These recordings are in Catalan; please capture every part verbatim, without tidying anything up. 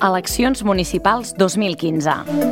Eleccions municipals dos mil quinze.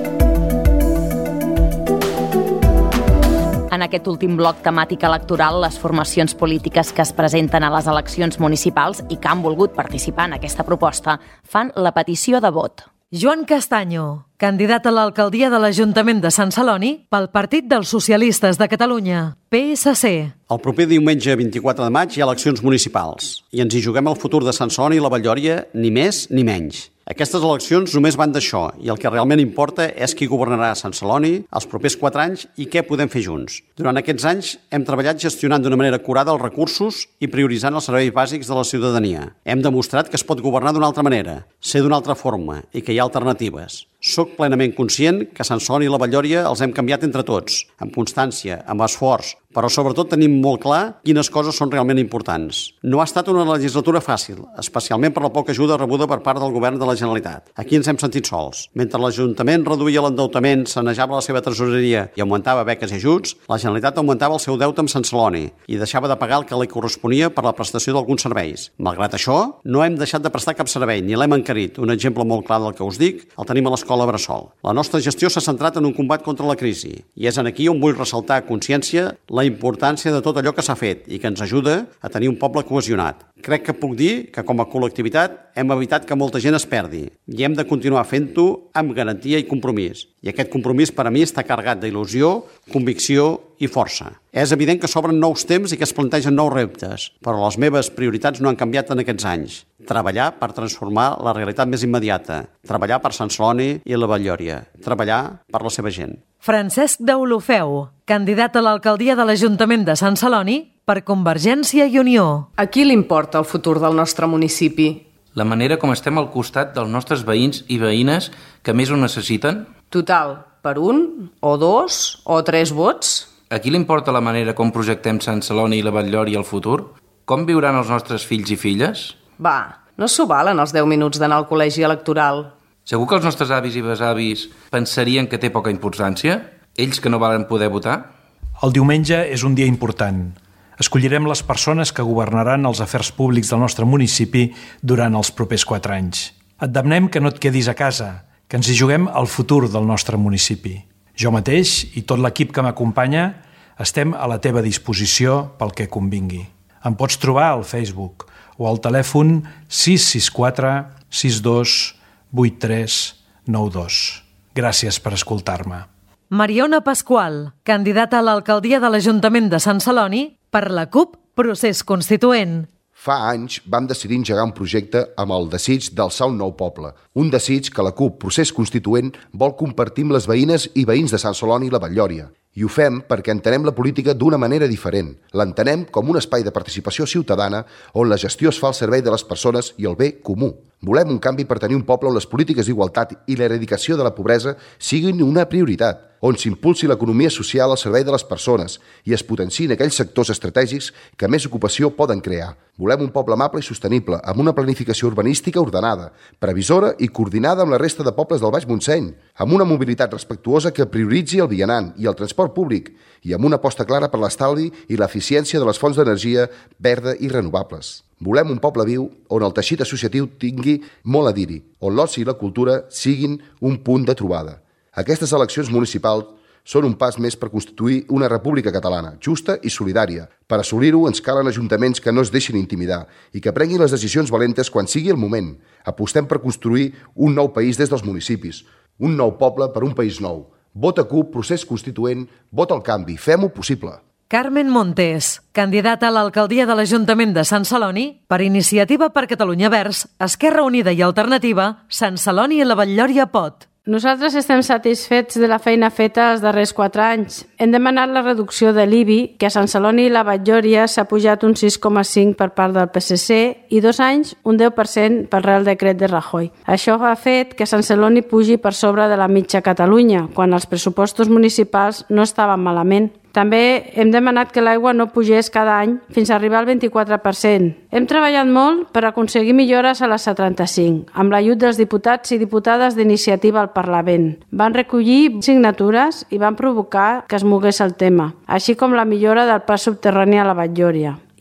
En aquest últim bloc temàtic electoral, les formacions polítiques que es presenten a les eleccions municipals i que han volgut participar en aquesta proposta fan la petició de vot. Joan Castaño, candidat a l'alcaldia de l'Ajuntament de Sant Celoni pel Partit dels Socialistes de Catalunya, P S C. El proper diumenge vint-i-quatre de maig hi ha eleccions municipals i ens hi juguem el futur de Sant Celoni i la Vall-lloria, ni més ni menys. Aquestes eleccions només van d'això i el que realment importa és qui governarà a Sant Celoni els propers quatre anys i què podem fer junts. Durant aquests anys hem treballat gestionant d'una manera acurada els recursos i prioritzant els serveis bàsics de la ciutadania. Hem demostrat que es pot governar d'una altra manera, ser d'una altra forma i que hi ha alternatives. Soc plenament conscient que Sant Celoni i la Vall-lloria els hem canviat entre tots, amb constància, amb esforç, però sobretot tenim molt clar quines coses són realment importants. No ha estat una legislatura fàcil, especialment per la poca ajuda rebuda per part del govern de la Generalitat. Aquí ens hem sentit sols. Mentre l'Ajuntament reduïa l'endeutament, sanejava la seva tresoreria i augmentava beques i ajuts, la Generalitat augmentava el seu deute amb Sant Celoni i deixava de pagar el que li corresponia per la prestació d'alguns serveis. Malgrat això, no hem deixat de prestar cap servei, ni l'hem encarit. Un exemple molt clar del que us dic el tenim a l'escola Bressol. La nostra gestió s'ha centrat en un combat contra la crisi i és en aquí on vull ressaltar a consciència la importància de tot allò que s'ha fet i que ens ajuda a tenir un poble cohesionat. Crec que puc dir que com a col·lectivitat hem evitat que molta gent es perdi i hem de continuar fent-ho amb garantia i compromís. I aquest compromís per a mi està carregat d'il·lusió, convicció i força. És evident que s'obren nous temps i que es plantegen nous reptes, però les meves prioritats no han canviat en aquests anys. Treballar per transformar la realitat més immediata, treballar per Sant Celoni i la Vall-lloria, treballar per la seva gent. Francesc Deulofeu, candidat a l'alcaldia de l'Ajuntament de Sant Celoni per Convergència i Unió. A qui li importa el futur del nostre municipi? La manera com estem al costat dels nostres veïns i veïnes que més ho necessiten? Total, per un, o dos, o tres vots? A qui li importa la manera com projectem Sant Celoni i la Vall-lloria al futur? Com viuran els nostres fills i filles? Va, no s'ho valen els deu minuts d'anar al col·legi electoral. Segur que els nostres avis i besavis pensarien que té poca importància? Ells que no valen poder votar? El diumenge és un dia important. Escollirem les persones que governaran els afers públics del nostre municipi durant els propers quatre anys. Et demanem que no et quedis a casa, que ens hi juguem el futur del nostre municipi. Jo mateix i tot l'equip que m'acompanya estem a la teva disposició pel que convingui. Em pots trobar al Facebook o al telèfon sis sis quatre sis dos vuit tres nou dos. Gràcies per escoltar-me. Mariona Pasqual, candidata a l'alcaldia de l'Ajuntament de Sant Celoni per la CUP Procés Constituent. Fa anys vam decidir engegar un projecte amb el desig d'alçar un nou poble. Un desig que la CUP Procés Constituent vol compartir amb les veïnes i veïns de Sant Celoni i la Vall-lloria. I ho fem perquè entenem la política d'una manera diferent. L'entenem com un espai de participació ciutadana on la gestió es fa al servei de les persones i el bé comú. Volem un canvi per tenir un poble on les polítiques d'igualtat i l'eradicació de la pobresa siguin una prioritat, on s'impulsi l'economia social al servei de les persones i es potenciïn aquells sectors estratègics que més ocupació poden crear. Volem un poble amable i sostenible, amb una planificació urbanística ordenada, previsora i coordinada amb la resta de pobles del Baix Montseny, amb una mobilitat respectuosa que prioritzi el vianant i el transport públic i amb una aposta clara per l'estalvi i l'eficiència de les fonts d'energia verda i renovables. Volem un poble viu on el teixit associatiu tingui molt a dir-hi, on l'oci i la cultura siguin un punt de trobada. Aquestes eleccions municipals són un pas més per constituir una república catalana, justa i solidària. Per assolir-ho ens calen ajuntaments que no es deixin intimidar i que prenguin les decisions valentes quan sigui el moment. Apostem per construir un nou país des dels municipis, un nou poble per un país nou. Vota CUP, Procés Constituent, vota el canvi, fem-ho possible. Carmen Montes, candidata a l'alcaldia de l'Ajuntament de Sant Celoni per Iniciativa per Catalunya Verds, Esquerra Unida i Alternativa, Sant Celoni i la Vall-lloria pot. Nosaltres estem satisfets de la feina feta els darrers quatre anys. Hem demanat la reducció de l'I B I, que a Sant Celoni i la Vall-lloria s'ha pujat un sis coma cinc per part del P S C i dos anys un deu per cent pel Real Decret de Rajoy. Això ha fet que Sant Celoni pugi per sobre de la mitja Catalunya, quan els pressupostos municipals no estaven malament. També hem demanat que l'aigua no pugés cada any fins a arribar al vint-i-quatre per cent. Hem treballat molt per aconseguir millores a la C trenta-cinc, amb l'ajut dels diputats i diputades d'Iniciativa al Parlament. Van recollir signatures i van provocar que es mogués el tema, així com la millora del pas subterrani a la Vall-lloria.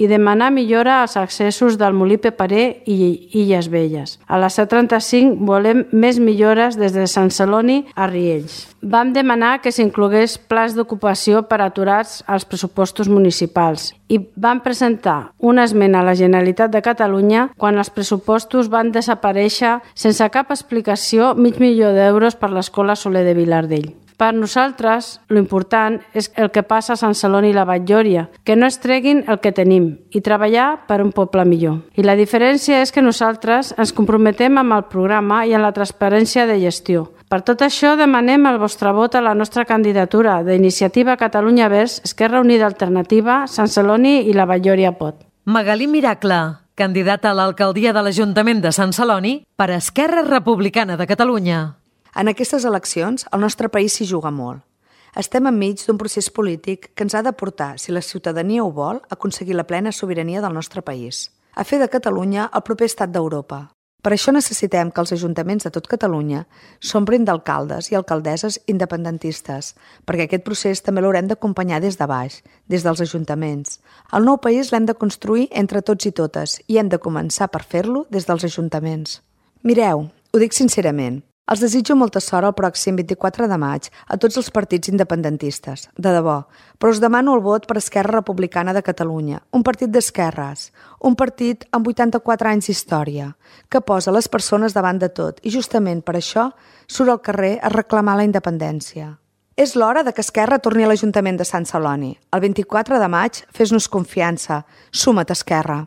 i demanar millora als accessos del Molí Paperer i Illes Velles. A la C trenta-cinc volem més millores des de Sant Celoni a Riells. Vam demanar que s'inclogués plans d'ocupació per aturats als pressupostos municipals i vam presentar una esmena a la Generalitat de Catalunya quan els pressupostos van desaparèixer sense cap explicació mig milió d'euros per l'escola Soler de Vilardell. Per nosaltres, l'important és el que passa a Sant Celoni i la Batllòria, que no es treguin el que tenim i treballar per un poble millor. I la diferència és que nosaltres ens comprometem amb el programa i en la transparència de gestió. Per tot això, demanem el vostre vot a la nostra candidatura d'Iniciativa Catalunya Verds, Esquerra Unida Alternativa, Sant Celoni i la Batllòria Pot. Magalí Miracle, candidata a l'alcaldia de l'Ajuntament de Sant Celoni per Esquerra Republicana de Catalunya. En aquestes eleccions, el nostre país s'hi juga molt. Estem enmig d'un procés polític que ens ha de portar, si la ciutadania ho vol, a aconseguir la plena sobirania del nostre país, a fer de Catalunya el proper estat d'Europa. Per això necessitem que els ajuntaments de tot Catalunya s'omprin d'alcaldes i alcaldesses independentistes, perquè aquest procés també l'haurem d'acompanyar des de baix, des dels ajuntaments. El nou país l'hem de construir entre tots i totes i hem de començar per fer-lo des dels ajuntaments. Mireu, ho dic sincerament, els desitjo molta sort el pròxim vint-i-quatre de maig a tots els partits independentistes, de debò, però us demano el vot per Esquerra Republicana de Catalunya, un partit d'esquerres, un partit amb vuitanta-quatre anys d'història, que posa les persones davant de tot i justament per això surt al carrer a reclamar la independència. És l'hora de que Esquerra torni a l'Ajuntament de Sant Celoni. El vint-i-quatre de maig, fes-nos confiança. Suma't, Esquerra.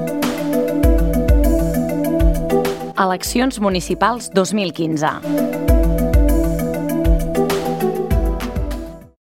Eleccions municipals dos mil quinze.